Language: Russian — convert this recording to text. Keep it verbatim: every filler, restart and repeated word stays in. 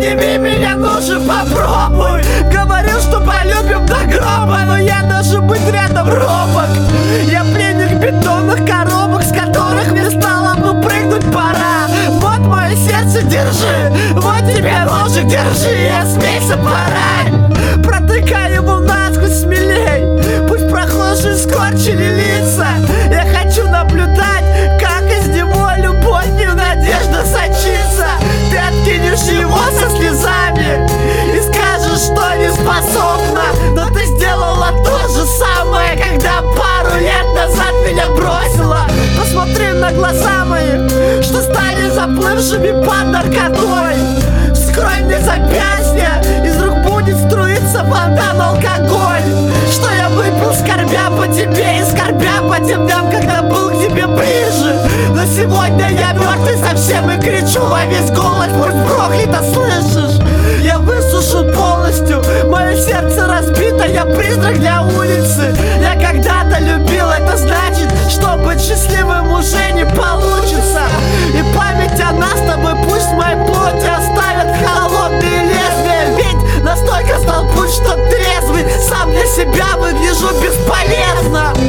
обними меня, ну же попробуй. Говорил, что полюбим до гроба, но я даже быть рядом робок. Я пленник бетонных коробок, с которых мне стало бы прыгнуть пора. Вот мое сердце, держи, вот тебе ножик, держи, я смейся, пора. Протыкай ему насквозь смелей, пусть прохожие скорчили лица. Я хочу наблюдать, как из него любовь и надежда сочится. Ты откинешь его со слезами и скажешь, что не способна. Но ты сделала то же самое, когда пару лет назад меня бросила. Посмотри на глаза мои, что стали заплывшими под наркотой. Вскрой мне запястье, из рук будет струиться фонтан алкоголь. Что я выпил, скорбя по тебе и скорбя по тем дням, когда был к тебе ближе. Но сегодня я мертвый совсем и кричу во весь голос, пусть проклято, слышишь? Я высушен полностью, мое сердце разбито, я призрак для улицы. Я когда-то любил, это значит, что быть счастливым уже не получится. И память о нас с тобой пусть в моей плоти оставят холодные лезвия. Ведь настолько стал путь, что трезвый сам для себя выгляжу бесполезно.